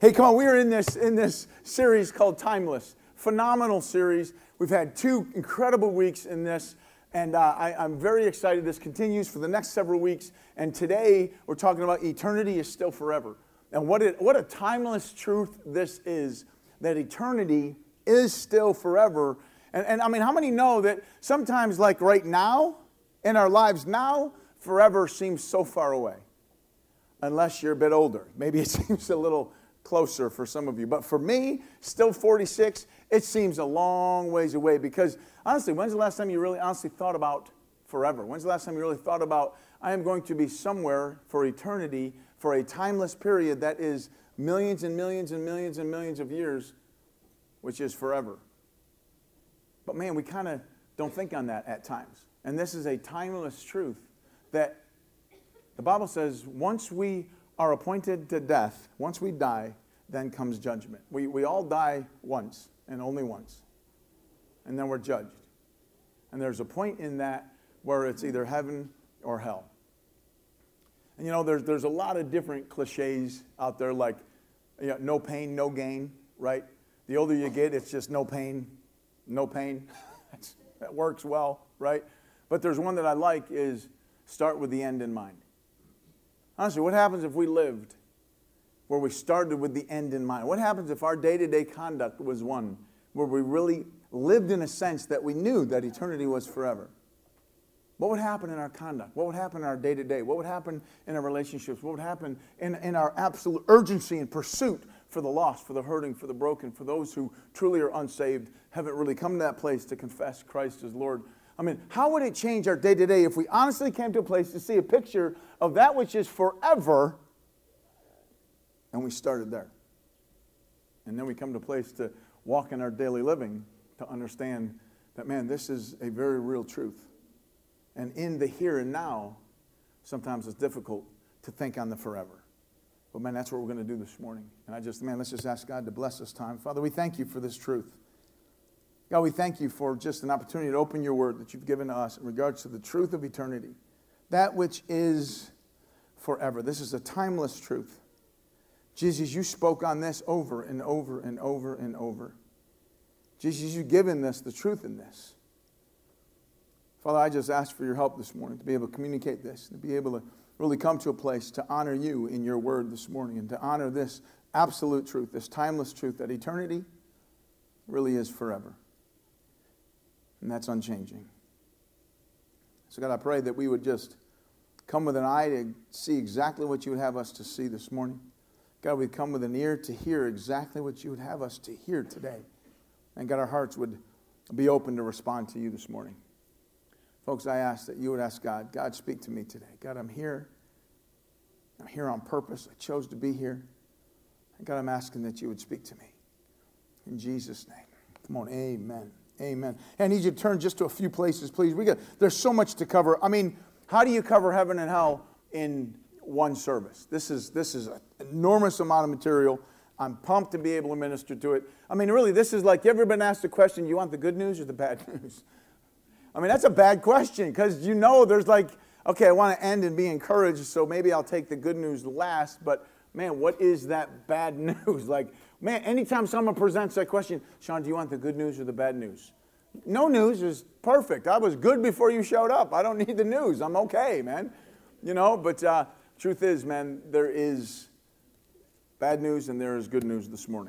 Hey, come on, we are in this series called Timeless. Phenomenal series. We've had 2 incredible weeks in this, and I'm very excited. This continues for the next several weeks, and today we're talking about eternity is still forever. And what a timeless truth this is, that eternity is still forever. And I mean, how many know that sometimes, like right now, in our lives now, forever seems so far away? Unless you're a bit older. Maybe it seems a little closer for some of you. But for me, still 46, it seems a long ways away. Because honestly, when's the last time you really honestly thought about forever? When's the last time you really thought about, I am going to be somewhere for eternity, for a timeless period that is millions and millions and millions and millions of years, which is forever. But man, we kind of don't think on that at times. And this is a timeless truth that the Bible says once we are appointed to death, once we die, then comes judgment. We all die once and only once. And then we're judged. And there's a point in that where it's either heaven or hell. And you know, there's a lot of different cliches out there like, you know, no pain, no gain, right? The older you get, it's just no pain, no pain. That works well, right? But there's one that I like is start with the end in mind. Honestly, what happens if we lived where we started with the end in mind? What happens if our day-to-day conduct was one where we really lived in a sense that we knew that eternity was forever? What would happen in our conduct? What would happen in our day-to-day? What would happen in our relationships? What would happen in our absolute urgency and pursuit for the lost, for the hurting, for the broken, for those who truly are unsaved, haven't really come to that place to confess Christ as Lord? I mean, how would it change our day-to-day if we honestly came to a place to see a picture of that which is forever, and we started there? And then we come to a place to walk in our daily living to understand that, man, this is a very real truth. And in the here and now, sometimes it's difficult to think on the forever. But, man, that's what we're going to do this morning. And let's just ask God to bless this time. Father, we thank you for this truth. God, we thank you for just an opportunity to open your word that you've given to us in regards to the truth of eternity, that which is forever. This is a timeless truth. Jesus, you spoke on this over and over and over and over. Jesus, you've given us the truth in this. Father, I just ask for your help this morning to be able to communicate this, to be able to really come to a place to honor you in your word this morning and to honor this absolute truth, this timeless truth that eternity really is forever. And that's unchanging. So God, I pray that we would just come with an eye to see exactly what you would have us to see this morning. God, we'd come with an ear to hear exactly what you would have us to hear today. And God, our hearts would be open to respond to you this morning. Folks, I ask that you would ask God, God, speak to me today. God, I'm here. I'm here on purpose. I chose to be here. And God, I'm asking that you would speak to me. In Jesus' name. Come on, amen. Amen. And I need you to turn just to a few places, please. There's so much to cover. I mean, how do you cover heaven and hell in one service? This is an enormous amount of material. I'm pumped to be able to minister to it. I mean, really, this is like, you ever been asked the question, you want the good news or the bad news? I mean, that's a bad question because you know there's like, okay, I want to end and be encouraged, so maybe I'll take the good news last, but man, what is that bad news? Like, man, anytime someone presents that question, Sean, do you want the good news or the bad news? No news is perfect. I was good before you showed up. I don't need the news. I'm okay, man. You know, but truth is, man, there is bad news and there is good news this morning.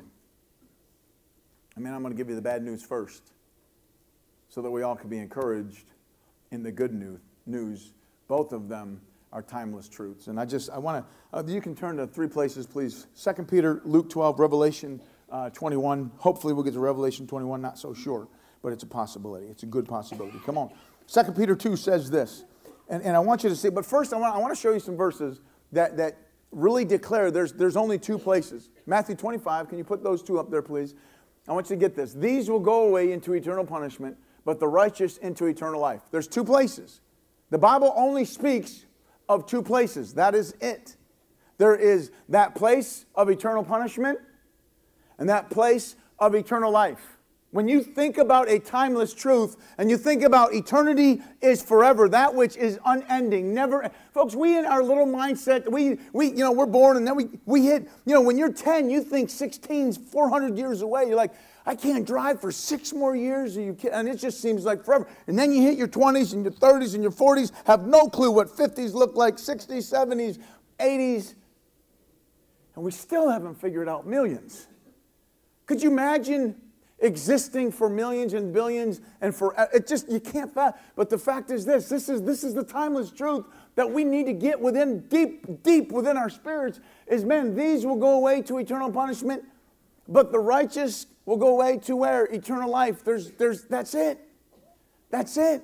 I mean, I'm going to give you the bad news first so that we all can be encouraged in the good news. Both of them are timeless truths. And I want to, you can turn to 3 places, please. 2 Peter, Luke 12, Revelation 21. Hopefully we'll get to Revelation 21, not so sure, but it's a possibility. It's a good possibility. Come on. 2 Peter 2 says this, and I want you to see, but first I want to show you some verses that really declare there's only 2 places. Matthew 25, can you put those 2 up there, please? I want you to get this. These will go away into eternal punishment, but the righteous into eternal life. There's 2 places. The Bible only speaks of 2 places. That is it. There is that place of eternal punishment and that place of eternal life. When you think about a timeless truth and you think about eternity is forever, that which is unending, never. Folks, we in our little mindset, we're born and then we hit, when you're 10, you think 16's 400 years away. You're like, I can't drive for 6 more years. And it just seems like forever. And then you hit your 20s and your 30s and your 40s, have no clue what 50s look like, 60s, 70s, 80s. And we still haven't figured out millions. Could you imagine existing for millions and billions and for you can't fathom. But the fact is this is the timeless truth that we need to get within deep within our spirits is, man, these will go away to eternal punishment, but the righteous will go away to where? Eternal life. That's it. That's it.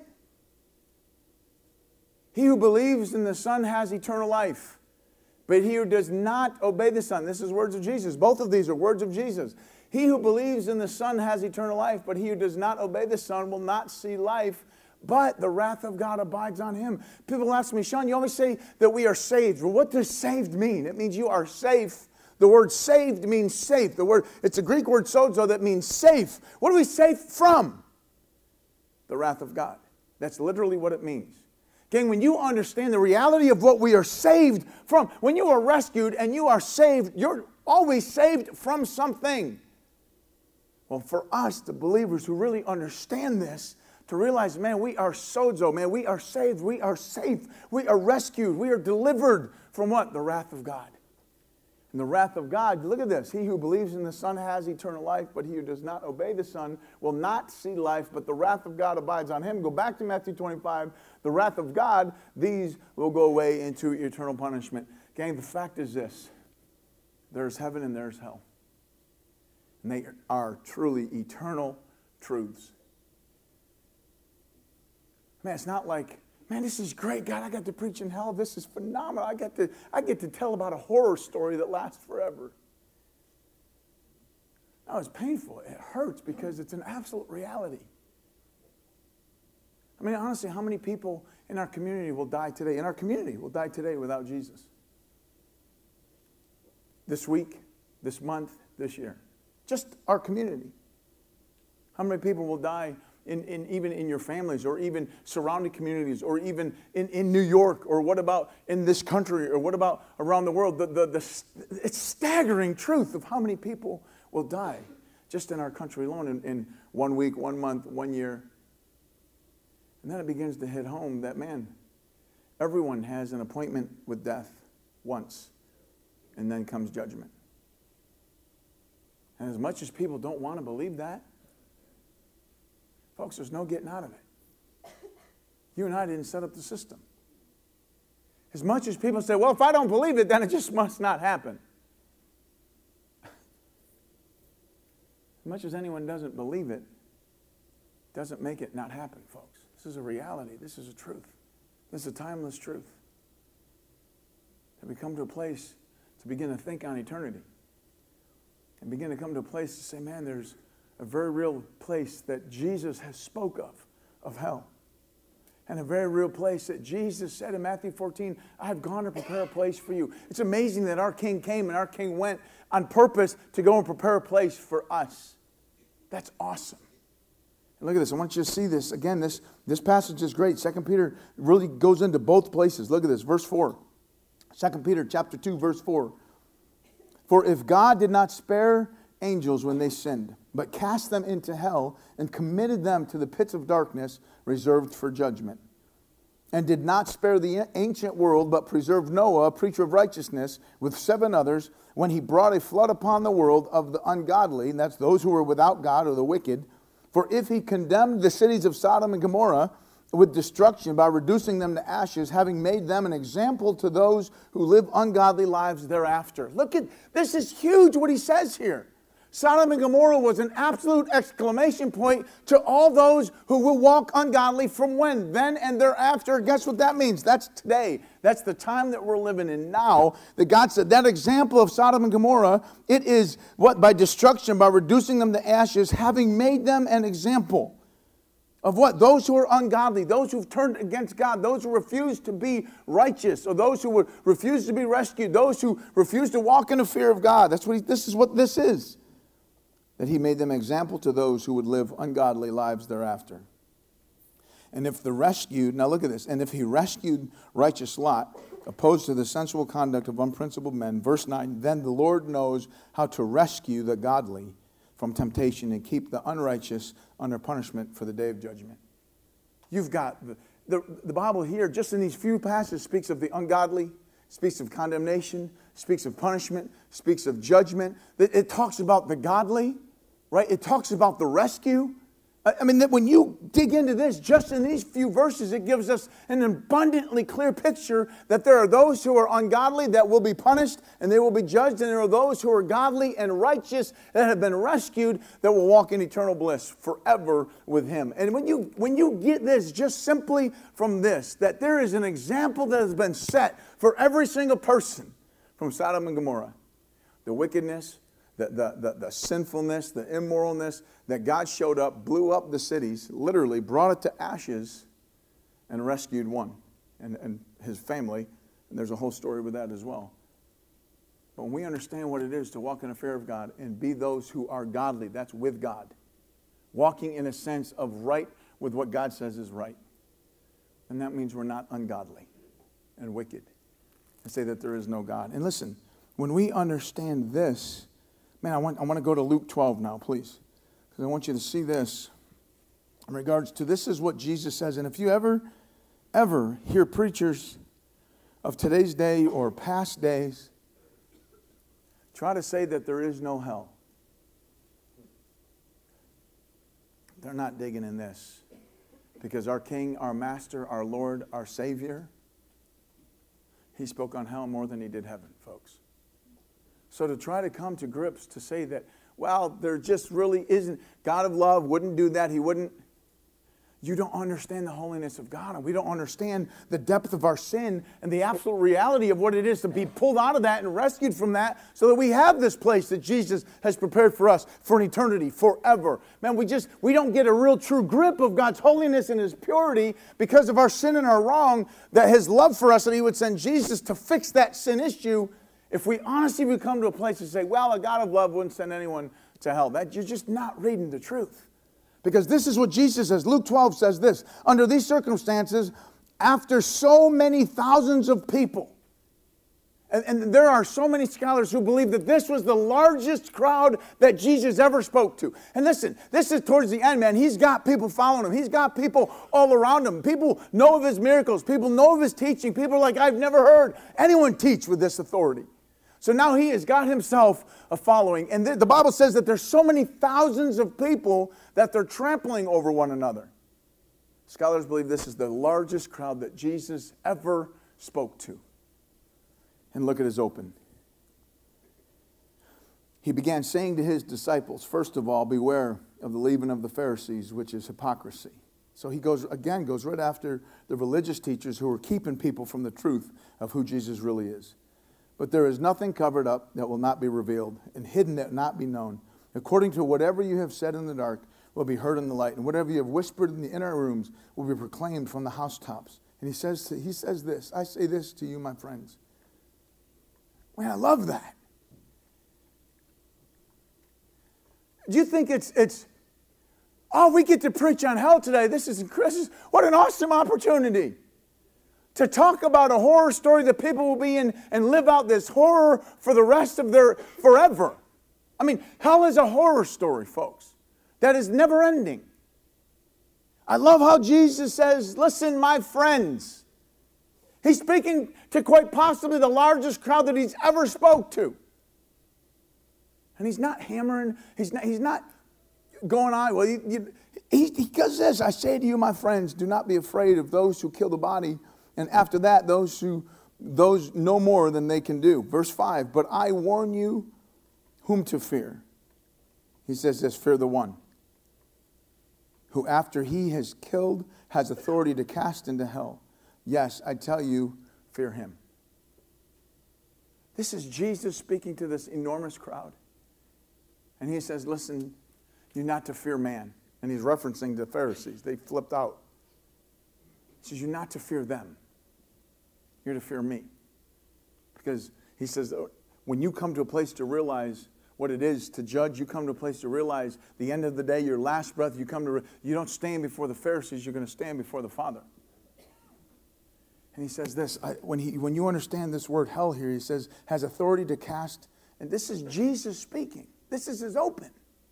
He who believes in the Son has eternal life, but he who does not obey the Son, this is words of Jesus. Both of these are words of Jesus. He who believes in the Son has eternal life, but he who does not obey the Son will not see life, but the wrath of God abides on him. People ask me, Sean, you always say that we are saved. Well, what does saved mean? It means you are safe. The word saved means safe. It's a Greek word sozo that means safe. What are we safe from? The wrath of God. That's literally what it means. Gang, when you understand the reality of what we are saved from, when you are rescued and you are saved, you're always saved from something. Well, for us, the believers who really understand this, to realize, man, we are sozo, man, we are saved, we are safe, we are rescued, we are delivered from what? The wrath of God. And the wrath of God, look at this. He who believes in the Son has eternal life, but he who does not obey the Son will not see life, but the wrath of God abides on him. Go back to Matthew 25. The wrath of God, these will go away into eternal punishment. Gang, the fact is this. There's heaven and there's hell. And they are truly eternal truths. Man, it's not like, man, this is great. God, I got to preach in hell. This is phenomenal. I get to tell about a horror story that lasts forever. No, it's painful. It hurts because it's an absolute reality. I mean, honestly, how many people in our community will die today? In our community will die today without Jesus. This week, this month, this year. Just our community. How many people will die even in your families, or even surrounding communities, or even in New York, or what about in this country, or what about around the world? It's staggering truth of how many people will die just in our country alone in 1 week, 1 month, 1 year. And then it begins to hit home that, man, everyone has an appointment with death once, and then comes judgment. And as much as people don't want to believe that, folks, there's no getting out of it. You and I didn't set up the system. As much as people say, well, if I don't believe it, then it just must not happen. As much as anyone doesn't believe it, doesn't make it not happen, folks. This is a reality. This is a truth. This is a timeless truth. That we come to a place to begin to think on eternity. And begin to come to a place to say, man, there's a very real place that Jesus has spoke of hell. And a very real place that Jesus said in Matthew 14, I've gone to prepare a place for you. It's amazing that our King came and our King went on purpose to go and prepare a place for us. That's awesome. And look at this. I want you to see this. Again, this passage is great. 2 Peter really goes into both places. Look at this. Verse 4. 2 Peter chapter 2, verse 4. For if God did not spare angels when they sinned, but cast them into hell and committed them to the pits of darkness reserved for judgment, and did not spare the ancient world, but preserved Noah, a preacher of righteousness, with 7 others, when he brought a flood upon the world of the ungodly, and that's those who were without God or the wicked. For if he condemned the cities of Sodom and Gomorrah with destruction by reducing them to ashes, having made them an example to those who live ungodly lives thereafter. Look at, this is huge what he says here. Sodom and Gomorrah was an absolute exclamation point to all those who will walk ungodly from when? Then and thereafter. Guess what that means? That's today. That's the time that we're living in now. That God said that example of Sodom and Gomorrah, it is what? By destruction, by reducing them to ashes, having made them an example. Of what? Those who are ungodly, those who've turned against God, those who refuse to be righteous, or those who would refuse to be rescued, those who refuse to walk in the fear of God. This is what this is. that he made them example to those who would live ungodly lives thereafter. And if the rescued, now look at this, and if he rescued righteous Lot, opposed to the sensual conduct of unprincipled men, verse 9, then the Lord knows how to rescue the godly from temptation and keep the unrighteous under punishment for the day of judgment. You've got the Bible here, just in these few passages, speaks of the ungodly, speaks of condemnation, speaks of punishment, speaks of judgment. It talks about the godly, right? It talks about the rescue. I mean, that when you dig into this, just in these few verses, it gives us an abundantly clear picture that there are those who are ungodly that will be punished and they will be judged, and there are those who are godly and righteous that have been rescued that will walk in eternal bliss forever with Him. And when you get this just simply from this, that there is an example that has been set for every single person from Sodom and Gomorrah, the wickedness, the sinfulness, the immoralness, that God showed up, blew up the cities, literally brought it to ashes, and rescued one and his family. And there's a whole story with that as well. But when we understand what it is to walk in the fear of God and be those who are godly, that's with God, walking in a sense of right with what God says is right. And that means we're not ungodly and wicked and say that there is no God. And listen, when we understand this, man, I want to go to Luke 12 now, please. Because I want you to see this in regards to this is what Jesus says. And if you ever hear preachers of today's day or past days try to say that there is no hell, they're not digging in this. Because our King, our Master, our Lord, our Savior, He spoke on hell more than He did heaven, folks. So to try to come to grips to say that, well, there just really isn't, God of love wouldn't do that, He wouldn't. You don't understand the holiness of God, and we don't understand the depth of our sin and the absolute reality of what it is to be pulled out of that and rescued from that so that we have this place that Jesus has prepared for us for an eternity, forever. Man, we don't get a real true grip of God's holiness and His purity because of our sin and our wrong, that His love for us, that He would send Jesus to fix that sin issue. If we honestly would come to a place and say, well, a God of love wouldn't send anyone to hell, that you're just not reading the truth. Because this is what Jesus says. Luke 12 says this. Under these circumstances, after so many thousands of people, and there are so many scholars who believe that this was the largest crowd that Jesus ever spoke to. And listen, this is towards the end, man. He's got people following Him. He's got people all around Him. People know of His miracles. People know of His teaching. People are like, I've never heard anyone teach with this authority. So now He has got Himself a following. And the Bible says that there's so many thousands of people that they're trampling over one another. Scholars believe this is the largest crowd that Jesus ever spoke to. And look at His open. He began saying to His disciples, first of all, beware of the leaven of the Pharisees, which is hypocrisy. So He goes right after the religious teachers who are keeping people from the truth of who Jesus really is. But there is nothing covered up that will not be revealed, and hidden that will not be known. According to whatever you have said in the dark will be heard in the light, and whatever you have whispered in the inner rooms will be proclaimed from the housetops. And He says this, I say this to you, my friends. Man, I love that. Do you think it's we get to preach on hell today. This is what an awesome opportunity. To talk about a horror story that people will be in and live out this horror for the rest of their forever. I mean, hell is a horror story, folks. That is never ending. I love how Jesus says, listen, my friends. He's speaking to quite possibly the largest crowd that He's ever spoke to. And He's not hammering, He's not going on. Well, he does this, I say to you, my friends, do not be afraid of those who kill the body, and after that, those no more than they can do. Verse 5, but I warn you whom to fear. He says this, fear the one who after he has killed has authority to cast into hell. Yes, I tell you, fear him. This is Jesus speaking to this enormous crowd. And He says, listen, you're not to fear man. And He's referencing the Pharisees. They flipped out. He says, you're not to fear them. You're to fear me. Because He says, when you come to a place to realize what it is to judge. You come to a place to realize the end of the day, your last breath, you don't stand before the Pharisees, you're going to stand before the Father. And he says this, when you understand this word hell here, he says, has authority to cast, and this is Jesus speaking. This is his open.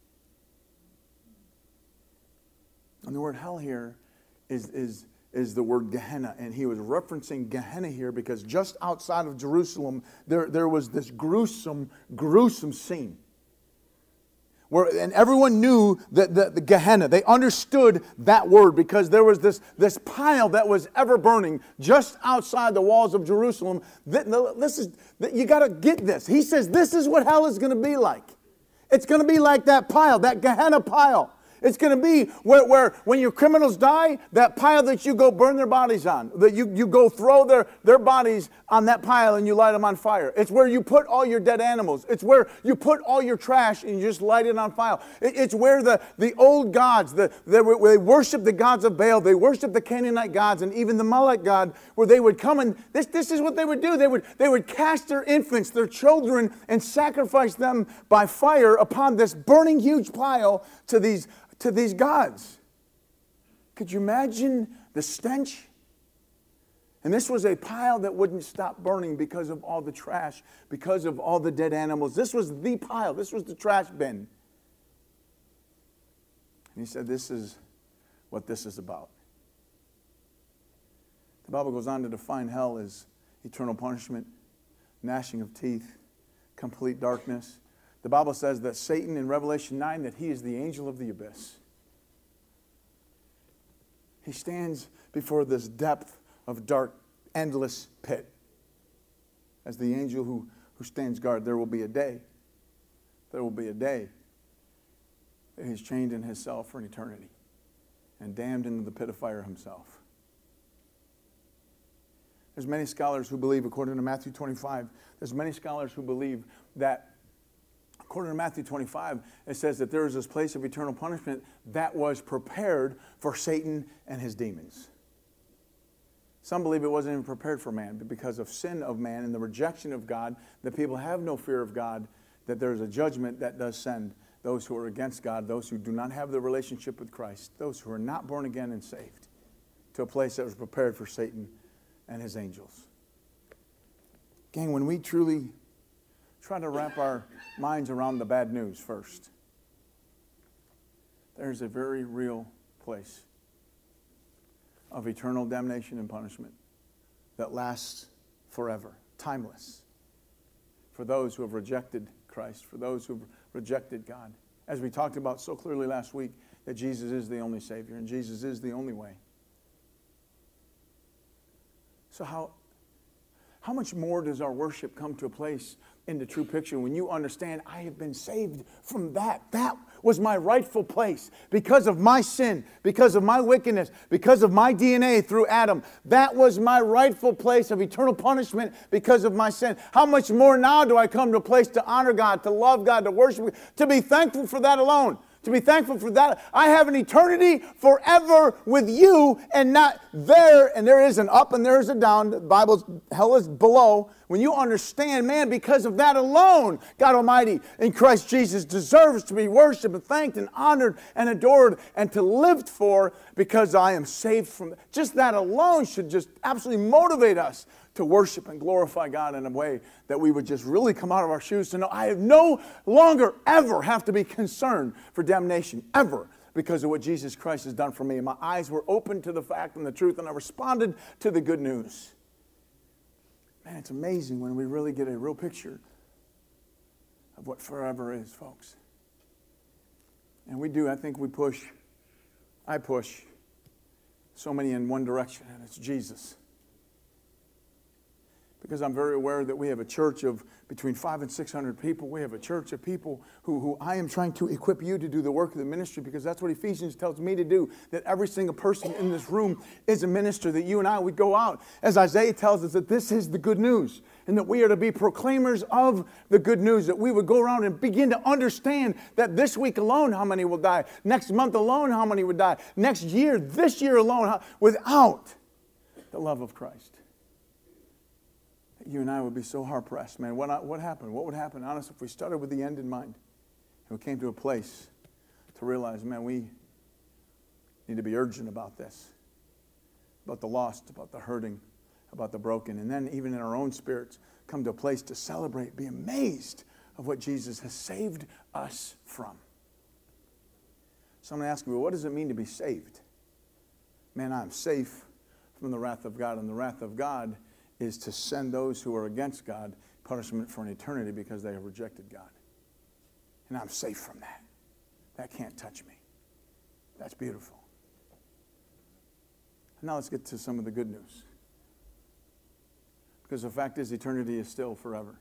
And the word hell here is the word Gehenna. And he was referencing Gehenna here because just outside of Jerusalem, there was this gruesome scene. And everyone knew the Gehenna. They understood that word because there was this pile that was ever burning just outside the walls of Jerusalem. You got to get this. He says this is what hell is going to be like. It's going to be like that pile, that Gehenna pile. It's going to be where when your criminals die, that pile that you go burn their bodies on, that you go throw their bodies on that pile and you light them on fire. It's where you put all your dead animals. It's where you put all your trash and you just light it on fire. It's where the old gods, they worship the gods of Baal, they worship the Canaanite gods and even the Molech god, where they would come and this is what they would do. They would cast their infants, their children, and sacrifice them by fire upon this burning huge pile to these gods. Could you imagine the stench? And this was a pile that wouldn't stop burning because of all the trash, because of all the dead animals. This was the pile. This was the trash bin. And he said, this is what this is about. The Bible goes on to define hell as eternal punishment, gnashing of teeth, complete darkness. The Bible says that Satan in Revelation 9, that he is the angel of the abyss. He stands before this depth of dark, endless pit. As the angel who stands guard, there will be a day that he's chained in his cell for an eternity and damned into the pit of fire himself. There's many scholars who believe, according to Matthew 25, there's many scholars who believe that according to Matthew 25, it says that there is this place of eternal punishment that was prepared for Satan and his demons. Some believe it wasn't even prepared for man, but because of sin of man and the rejection of God, that people have no fear of God, that there is a judgment that does send those who are against God, those who do not have the relationship with Christ, those who are not born again and saved, to a place that was prepared for Satan and his angels. Gang, when we truly try to wrap our minds around the bad news first, there's a very real place of eternal damnation and punishment that lasts forever, timeless, for those who have rejected Christ, for those who have rejected God. As we talked about so clearly last week, that Jesus is the only Savior and Jesus is the only way. So how much more does our worship come to a place in the true picture when you understand I have been saved from that? That was my rightful place because of my sin, because of my wickedness, because of my DNA through Adam. That was my rightful place of eternal punishment because of my sin. How much more now do I come to a place to honor God, to love God, to worship, to be thankful for that alone? To be thankful for that. I have an eternity forever with you and not there. And there is an up and there is a down. The Bible's hell is below. When you understand, man, because of that alone, God Almighty in Christ Jesus deserves to be worshiped and thanked and honored and adored and to live for, because I am saved from. Just that alone should just absolutely motivate us to worship and glorify God in a way that we would just really come out of our shoes to know I have no longer ever have to be concerned for damnation, ever, because of what Jesus Christ has done for me. And my eyes were open to the fact and the truth, and I responded to the good news. Man, it's amazing when we really get a real picture of what forever is, folks. And we do, I think I push so many in one direction, and it's Jesus. Because I'm very aware that we have a church of between 500 and 600 people. We have a church of people who I am trying to equip you to do the work of the ministry, because that's what Ephesians tells me to do, that every single person in this room is a minister, that you and I would go out. As Isaiah tells us that this is the good news, and that we are to be proclaimers of the good news, that we would go around and begin to understand that this week alone how many will die, next month alone how many would die, next year, this year alone, without the love of Christ. you and I would be so hard-pressed, man. What happened? What would happen, honestly, if we started with the end in mind and we came to a place to realize, man, we need to be urgent about this, about the lost, about the hurting, about the broken, and then even in our own spirits, come to a place to celebrate, be amazed of what Jesus has saved us from. Someone asked me, well, what does it mean to be saved? Man, I'm safe from the wrath of God, and the wrath of God is to send those who are against God punishment for an eternity because they have rejected God. And I'm safe from that. That can't touch me. That's beautiful. And now let's get to some of the good news. Because the fact is, eternity is still forever.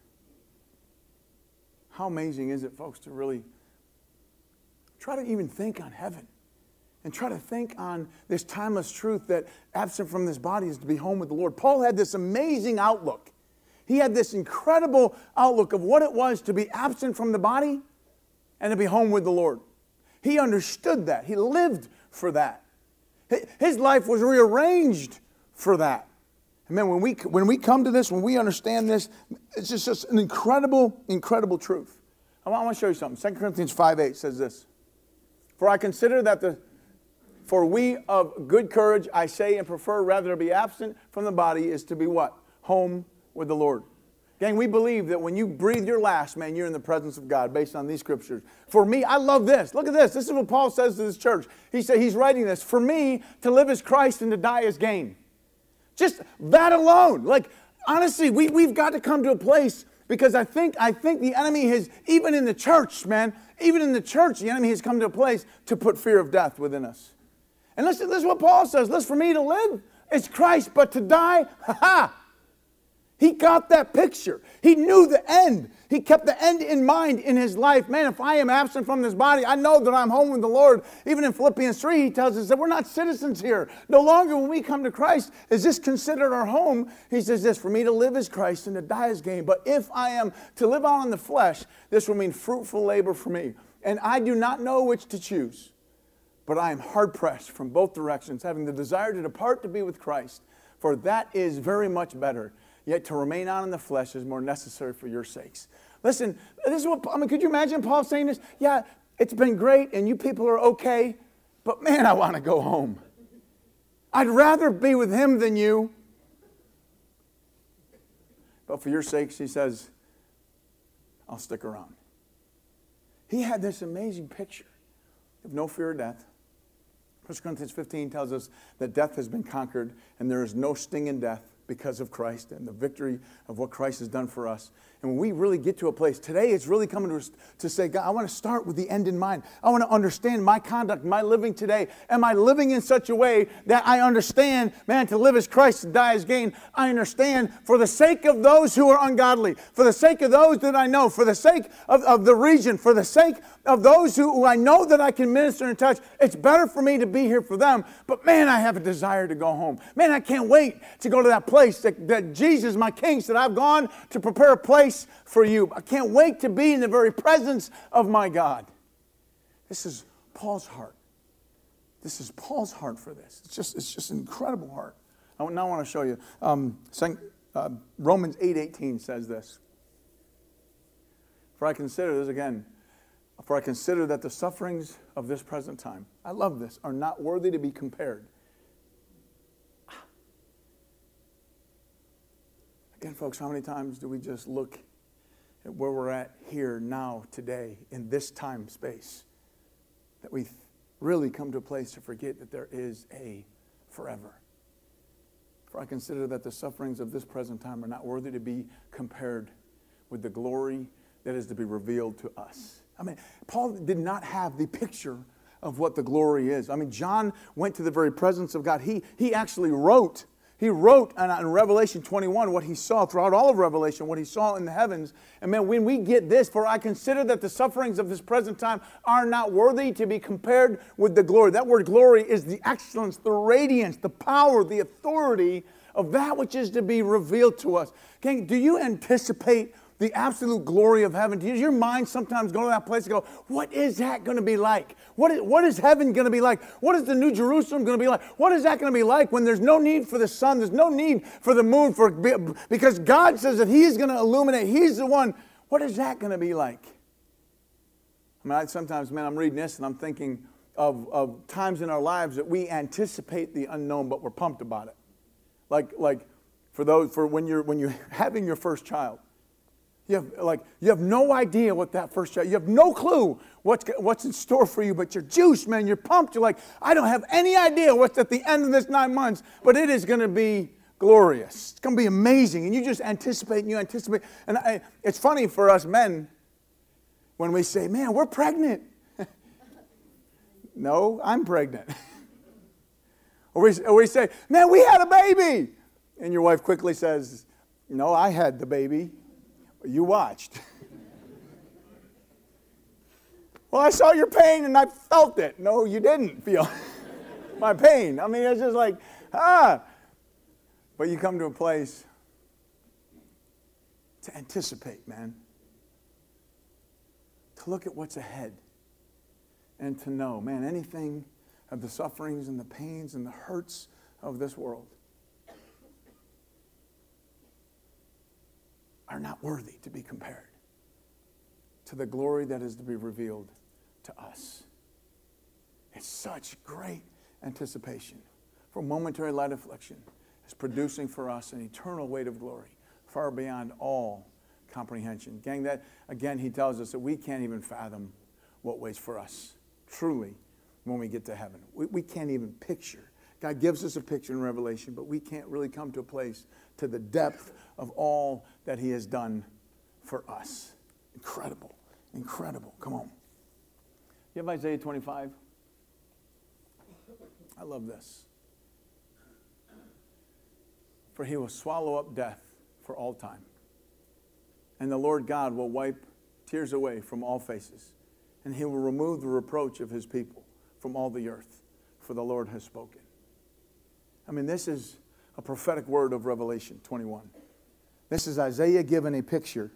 How amazing is it, folks, to really try to even think on heaven and try to think on this timeless truth that absent from this body is to be home with the Lord. Paul had this amazing outlook. He had this incredible outlook of what it was to be absent from the body and to be home with the Lord. He understood that. He lived for that. His life was rearranged for that. And man, when we come to this, when we understand this, it's just an incredible, incredible truth. I want to show you something. 2 Corinthians 5:8 says this. For I consider that for we of good courage, I say, and prefer rather to be absent from the body is to be what? Home with the Lord. Gang, we believe that when you breathe your last, man, you're in the presence of God based on these scriptures. For me, I love this. Look at this. This is what Paul says to this church. He's writing this. For me, to live is Christ and to die is gain. Just that alone. Like, honestly, we've got to come to a place because I think the enemy has, even in the church, man, even in the church, the enemy has come to a place to put fear of death within us. And listen, this is what Paul says. Listen, for me to live is Christ, but to die, ha-ha. He got that picture. He knew the end. He kept the end in mind in his life. Man, if I am absent from this body, I know that I'm home with the Lord. Even in Philippians 3, he tells us that we're not citizens here. No longer when we come to Christ is this considered our home. He says this, for me to live is Christ and to die is gain. But if I am to live on in the flesh, this will mean fruitful labor for me. And I do not know which to choose. But I am hard-pressed from both directions, having the desire to depart to be with Christ. For that is very much better. Yet to remain on in the flesh is more necessary for your sakes. Listen, this is what, could you imagine Paul saying this? Yeah, it's been great and you people are okay, but man, I want to go home. I'd rather be with him than you. But for your sakes, he says, I'll stick around. He had this amazing picture of no fear of death. 1 Corinthians 15 tells us that death has been conquered and there is no sting in death because of Christ and the victory of what Christ has done for us. And when we really get to a place, today it's really coming to say, God, I want to start with the end in mind. I want to understand my conduct, my living today. Am I living in such a way that I understand, man, to live as Christ, to die as gain? I understand for the sake of those who are ungodly, for the sake of those that I know, for the sake of the region, for the sake of those who I know that I can minister and touch. It's better for me to be here for them. But man, I have a desire to go home. Man, I can't wait to go to that place that Jesus, my King, said, I've gone to prepare a place for you. I can't wait to be in the very presence of my God. This is Paul's heart. This is Paul's heart for this. It's just an incredible heart. I now want to show you. Romans 8:18 says this. For I consider that the sufferings of this present time, I love this, are not worthy to be compared. Again, folks, how many times do we just look at where we're at here, now, today, in this time space, that we really come to a place to forget that there is a forever? For I consider that the sufferings of this present time are not worthy to be compared with the glory that is to be revealed to us. I mean, Paul did not have the picture of what the glory is. I mean, John went to the very presence of God. He actually wrote. He wrote in Revelation 21 what he saw throughout all of Revelation, what he saw in the heavens. And man, when we get this, for I consider that the sufferings of this present time are not worthy to be compared with the glory. That word glory is the excellence, the radiance, the power, the authority of that which is to be revealed to us. Okay, do you anticipate the absolute glory of heaven? Does your mind sometimes go to that place and go, what is that going to be like? What is heaven going to be like? What is the New Jerusalem going to be like? What is that going to be like when there's no need for the sun, there's no need for the moon, because God says that He's going to illuminate, He's the one. What is that going to be like? I mean, sometimes, man, I'm reading this and I'm thinking of times in our lives that we anticipate the unknown, but we're pumped about it. Like for when you're having your first child. You have no idea what that first child, you have no clue what's in store for you, but you're juiced, man. You're pumped. You're like, I don't have any idea what's at the end of this 9 months, but it is going to be glorious. It's going to be amazing. And you just anticipate and you anticipate. And it's funny for us men when we say, man, we're pregnant. No, I'm pregnant. Or we say, man, we had a baby. And your wife quickly says, no, I had the baby. You watched. Well, I saw your pain and I felt it. No, you didn't feel my pain. I mean, it's just like, But you come to a place to anticipate, man. To look at what's ahead. And to know, man, anything of the sufferings and the pains and the hurts of this world are not worthy to be compared to the glory that is to be revealed to us. It's such great anticipation for momentary light affliction is producing for us an eternal weight of glory far beyond all comprehension. Gang, that again, he tells us that we can't even fathom what waits for us truly when we get to heaven. We can't even picture. God gives us a picture in Revelation, but we can't really come to a place to the depth of all that He has done for us. Incredible. Incredible. Come on. You have Isaiah 25? I love this. For He will swallow up death for all time. And the Lord God will wipe tears away from all faces. And He will remove the reproach of His people from all the earth. For the Lord has spoken. I mean, this is a prophetic word of Revelation 21. This is Isaiah given a picture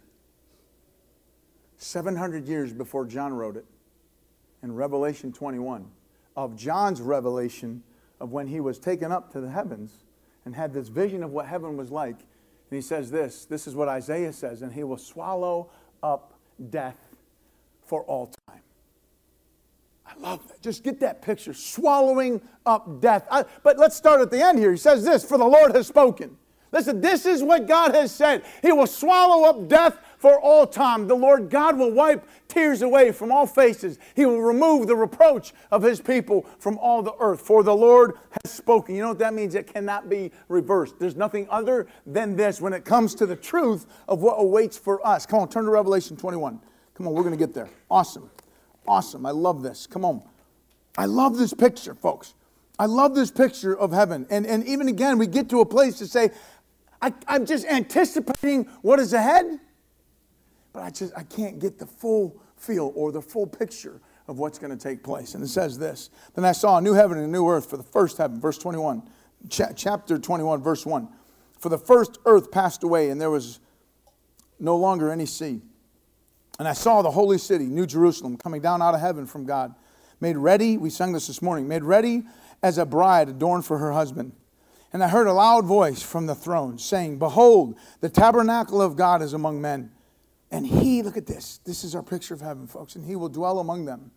700 years before John wrote it in Revelation 21 of John's revelation of when he was taken up to the heavens and had this vision of what heaven was like. And he says this is what Isaiah says, and He will swallow up death for all time. I love that. Just get that picture, swallowing up death. But let's start at the end here. He says this, for the Lord has spoken. Listen, this is what God has said. He will swallow up death for all time. The Lord God will wipe tears away from all faces. He will remove the reproach of His people from all the earth. For the Lord has spoken. You know what that means? It cannot be reversed. There's nothing other than this when it comes to the truth of what awaits for us. Come on, turn to Revelation 21. Come on, we're going to get there. Awesome. Awesome. I love this. Come on. I love this picture, folks. I love this picture of heaven. And even again, we get to a place to say, I'm just anticipating what is ahead, but I can't get the full feel or the full picture of what's going to take place. And it says this, then I saw a new heaven and a new earth for the first heaven, verse 21, chapter 21, verse 1. For the first earth passed away and there was no longer any sea. And I saw the holy city, New Jerusalem, coming down out of heaven from God, made ready, we sang this morning, made ready as a bride adorned for her husband. And I heard a loud voice from the throne saying, behold, the tabernacle of God is among men. And He, look at this. This is our picture of heaven, folks. And He will dwell among them.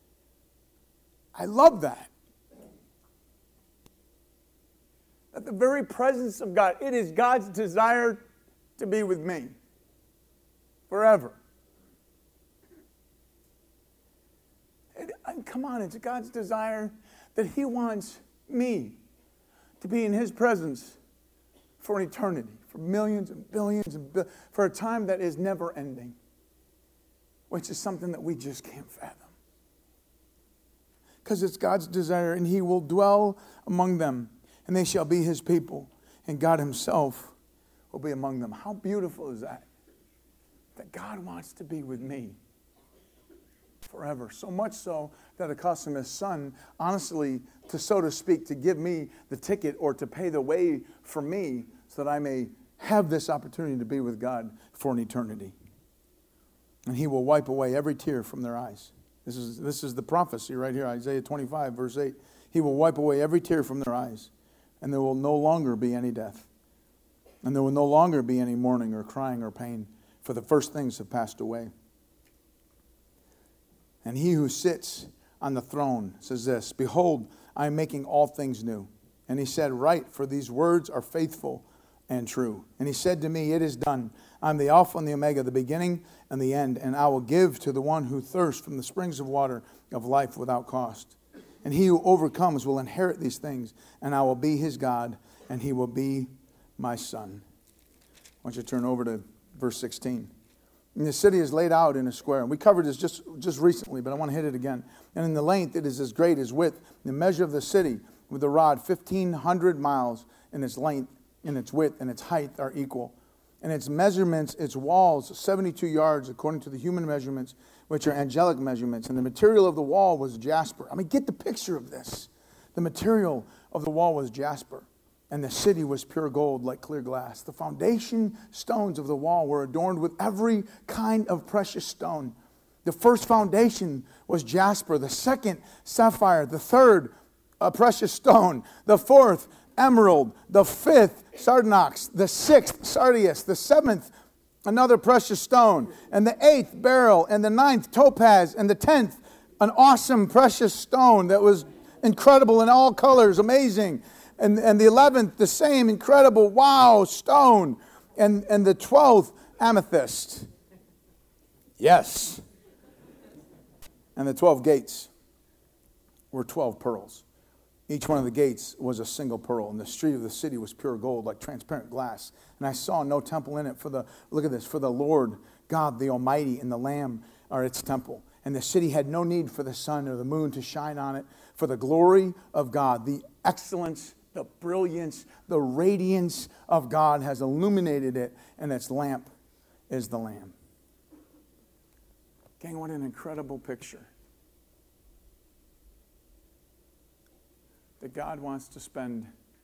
I love that. At the very presence of God. It is God's desire to be with me forever. Come on, it's God's desire that He wants me to be in His presence for an eternity, for millions and billions and for a time that is never ending, which is something that we just can't fathom. Because it's God's desire, and He will dwell among them, and they shall be His people, and God Himself will be among them. How beautiful is that? That God wants to be with me forever. So much so that it cost Him His Son, honestly, to so to speak, to give me the ticket or to pay the way for me so that I may have this opportunity to be with God for an eternity. And He will wipe away every tear from their eyes. This is the prophecy right here, Isaiah 25, verse 8. He will wipe away every tear from their eyes, and there will no longer be any death. And there will no longer be any mourning or crying or pain, for the first things have passed away. And He who sits on the throne says this, Behold, I am making all things new. And He said, Write, for these words are faithful and true. And He said to me, It is done. I am the Alpha and the Omega, the beginning and the end. And I will give to the one who thirsts from the springs of water of life without cost. And he who overcomes will inherit these things. And I will be his God, and he will be my son. I want you to turn over to verse 16. And the city is laid out in a square. And we covered this just recently, but I want to hit it again. And in the length it is as great as width. The measure of the city with the rod, 1,500 miles in its length, and its width, and its height are equal. And its measurements, its walls, 72 yards according to the human measurements, which are angelic measurements. And the material of the wall was jasper. I mean, get the picture of this. The material of the wall was jasper. And the city was pure gold like clear glass. The foundation stones of the wall were adorned with every kind of precious stone. The first foundation was jasper. The second, sapphire. The third, a precious stone. The fourth, emerald. The fifth, sardonyx. The sixth, sardius. The seventh, another precious stone. And the eighth, beryl. And the ninth, topaz. And the 10th, an awesome precious stone that was incredible in all colors, amazing. And the 11th, the same incredible, wow, stone. And the 12th, amethyst. Yes. And the 12 gates were 12 pearls. Each one of the gates was a single pearl. And the street of the city was pure gold, like transparent glass. And I saw no temple in it look at this, for the Lord God, the Almighty, and the Lamb are its temple. And the city had no need for the sun or the moon to shine on it, for the glory of God, the excellence, the brilliance, the radiance of God has illuminated it, and its lamp is the Lamb. Gang, what an incredible picture. That God wants to spend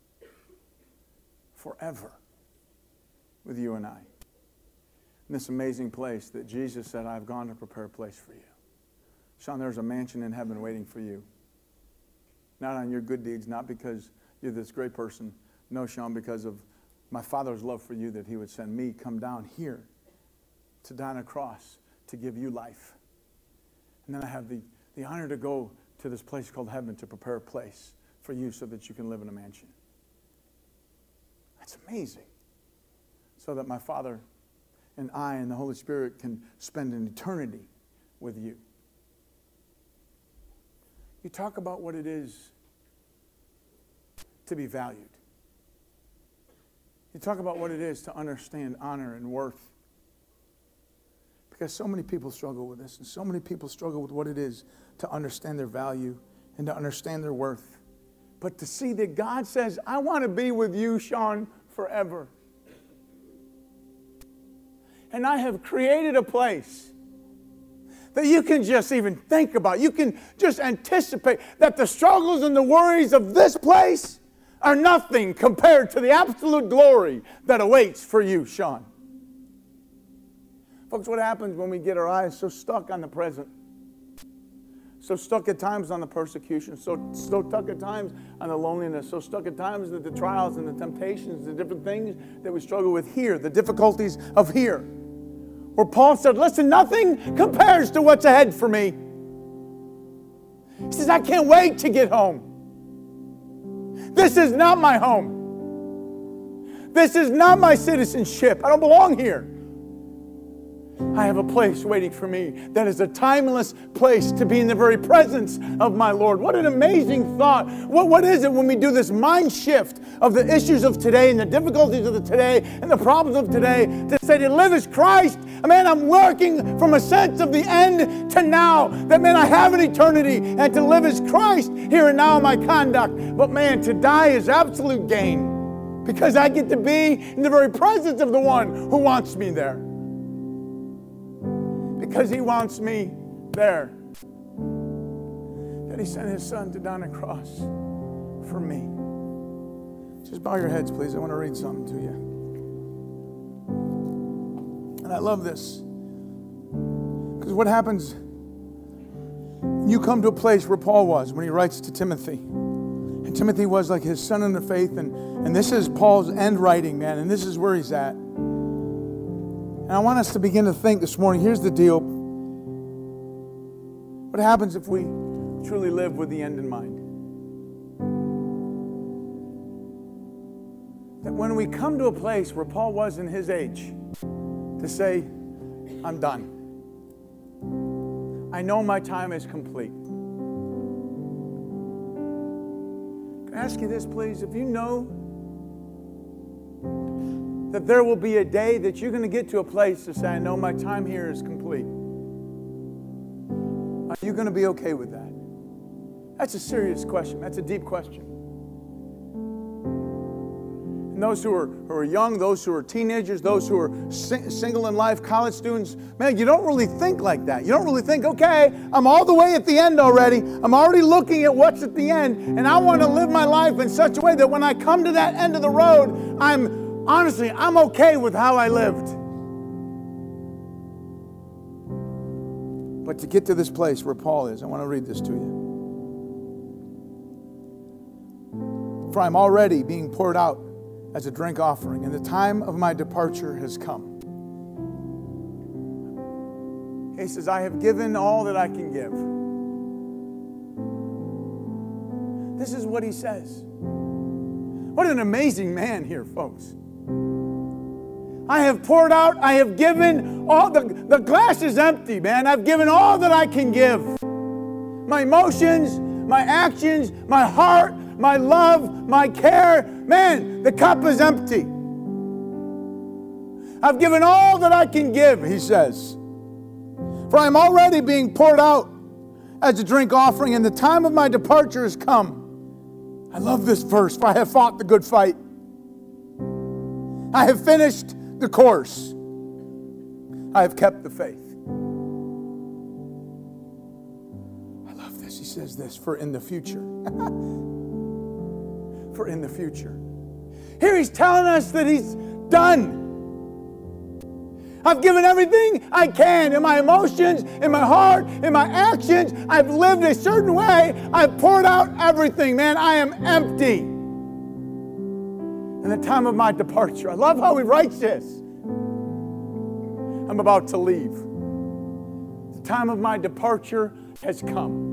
forever with you and I. In this amazing place that Jesus said, I've gone to prepare a place for you. Sean, there's a mansion in heaven waiting for you. Not on your good deeds, not because you're this great person. No, Sean, because of my Father's love for you, that He would send me come down here to die on a cross to give you life. And then I have the honor to go to this place called heaven to prepare a place for you so that you can live in a mansion. That's amazing. So that my Father and I and the Holy Spirit can spend an eternity with you. You talk about what it is to be valued. You talk about what it is to understand honor and worth. Because so many people struggle with this, and so many people struggle with what it is to understand their value and to understand their worth. But to see that God says, I want to be with you, Sean, forever. And I have created a place that you can just even think about. You can just anticipate that the struggles and the worries of this place are nothing compared to the absolute glory that awaits for you, Sean. Folks, what happens when we get our eyes so stuck on the present? So stuck at times on the persecution, so stuck at times on the loneliness, so stuck at times with the trials and the temptations, the different things that we struggle with here, the difficulties of here. Where Paul said, listen, nothing compares to what's ahead for me. He says, I can't wait to get home. This is not my home. This is not my citizenship. I don't belong here. I have a place waiting for me that is a timeless place to be in the very presence of my Lord. What an amazing thought. What is it when we do this mind shift of the issues of today and the difficulties of the today and the problems of today to say to live is Christ? Man, I'm working from a sense of the end to now. That, man, I have an eternity, and to live is Christ here and now in my conduct. But, man, to die is absolute gain because I get to be in the very presence of the one who wants me there. Because He wants me there. That He sent His Son to die on a cross for me. Just bow your heads, please. I want to read something to you. And I love this. Because what happens, you come to a place where Paul was when he writes to Timothy. And Timothy was like his son in the faith. And this is Paul's end writing, man. And this is where he's at. And I want us to begin to think this morning. Here's the deal. What happens if we truly live with the end in mind? That when we come to a place where Paul was in his age, to say, I'm done. I know my time is complete. Can I ask you this, please? If you know that there will be a day that you're going to get to a place to say, I know my time here is complete, are you going to be okay with that? That's a serious question. That's a deep question. And those who are young, those who are teenagers, those who are single in life, college students, man, you don't really think like that. You don't really think, okay, I'm all the way at the end already. I'm already looking at what's at the end, and I want to live my life in such a way that when I come to that end of the road, I'm okay with how I lived. But to get to this place where Paul is, I want to read this to you. For I'm already being poured out as a drink offering, and the time of my departure has come. He says, I have given all that I can give. This is what he says. What an amazing man here, folks. I have poured out, I have given all, the glass is empty, man. I've given all that I can give. My emotions, my actions, my heart, my love, my care, man, the cup is empty. I've given all that I can give, he says. For I am already being poured out as a drink offering, and the time of my departure has come. I love this verse. For I have fought the good fight. I have finished the course. I have kept the faith. I love this. He says this, for in the future. For in the future. Here he's telling us that he's done. I've given everything I can in my emotions, in my heart, in my actions. I've lived a certain way. I've poured out everything, man. I am empty. And the time of my departure. I love how he writes this. I'm about to leave. The time of my departure has come.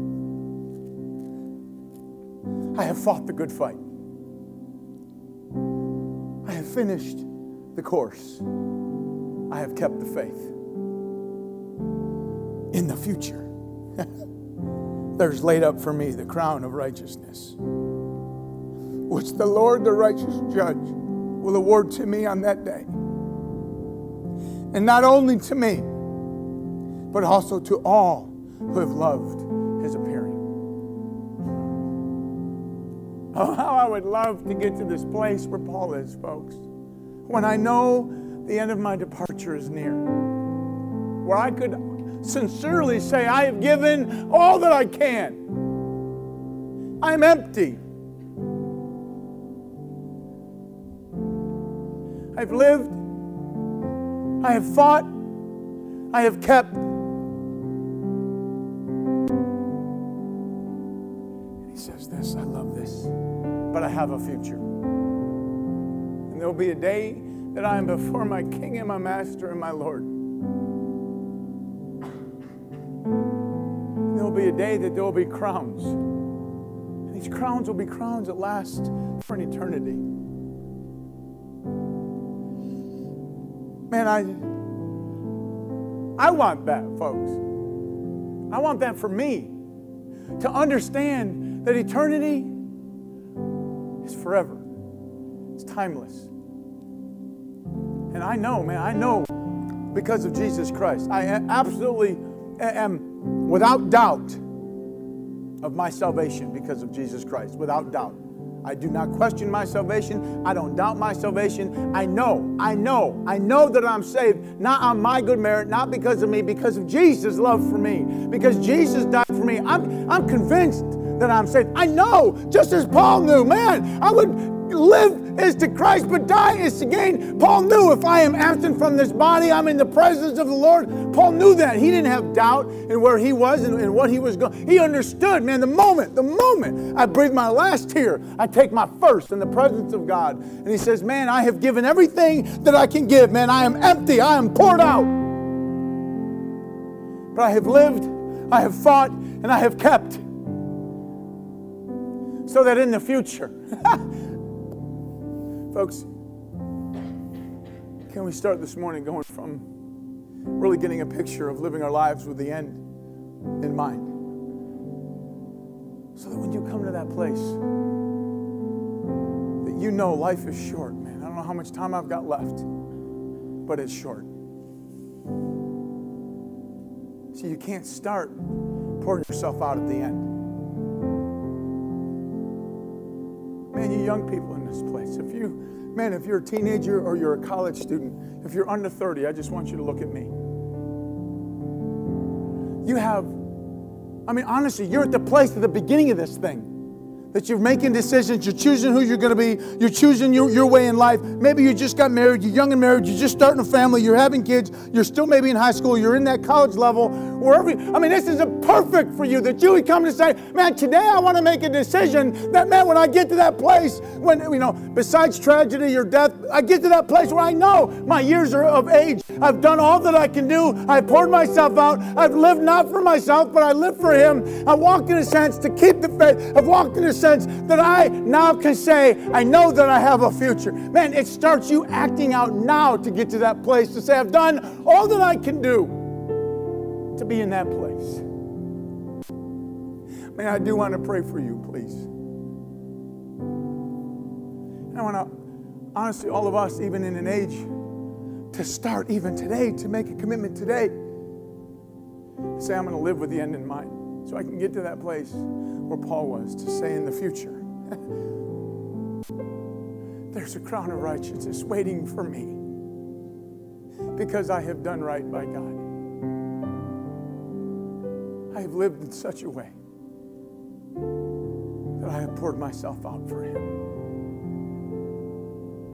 I have fought the good fight. I have finished the course. I have kept the faith. In the future, there's laid up for me the crown of righteousness, which the Lord, the righteous judge, will award to me on that day. And not only to me, but also to all who have loved his appearing. Oh, how I would love to get to this place where Paul is, folks. When I know the end of my departure is near. Where I could sincerely say, I have given all that I can. I'm empty. I've lived. I have fought. I have kept. He says this, I love this. But I have a future. And there'll be a day that I am before my King and my Master and my Lord. And there'll be a day that there will be crowns. And these crowns will be crowns that last for an eternity. Man, I want that, folks. I want that for me. To understand that eternity is forever. It's timeless. And I know, man, I know because of Jesus Christ. I absolutely am without doubt of my salvation because of Jesus Christ. Without doubt. I do not question my salvation. I don't doubt my salvation. I know that I'm saved, not on my good merit, not because of me, because of Jesus' love for me, because Jesus died for me. I'm convinced that I'm saved. I know, just as Paul knew, man, I would live is to Christ, but die is to gain. Paul knew if I am absent from this body, I'm in the presence of the Lord. Paul knew that. He didn't have doubt in where he was and what he was going. He understood, man, the moment I breathe my last tear, I take my first in the presence of God. And he says, man, I have given everything that I can give. Man, I am empty. I am poured out. But I have lived, I have fought, and I have kept. So that in the future, folks, can we start this morning going from really getting a picture of living our lives with the end in mind? So that when you come to that place, that you know life is short, man. I don't know how much time I've got left, but it's short. So you can't start pouring yourself out at the end. Man, you young people in this place, if you're a teenager or you're a college student, if you're under 30, I just want you to look at me. Honestly, you're at the place at the beginning of this thing. That you're making decisions, you're choosing who you're going to be, you're choosing your way in life. Maybe you just got married, you're young and married, you're just starting a family, you're having kids, you're still maybe in high school, you're in that college level, wherever. This is perfect for you that you would come to say, man, today I want to make a decision that, man, when I get to that place, when, besides tragedy or death, I get to that place where I know my years are of age. I've done all that I can do. I've poured myself out. I've lived not for myself, but I live for Him. I walked in a sense to keep the faith. I've walked in a sense that I now can say, I know that I have a future. Man, it starts you acting out now to get to that place, to say, I've done all that I can do to be in that place. Man, I do want to pray for you, please. And I want to, honestly, all of us, even in an age, to start even today, to make a commitment today, to say, I'm going to live with the end in mind. So I can get to that place where Paul was, to say in the future, there's a crown of righteousness waiting for me because I have done right by God. I have lived in such a way that I have poured myself out for Him.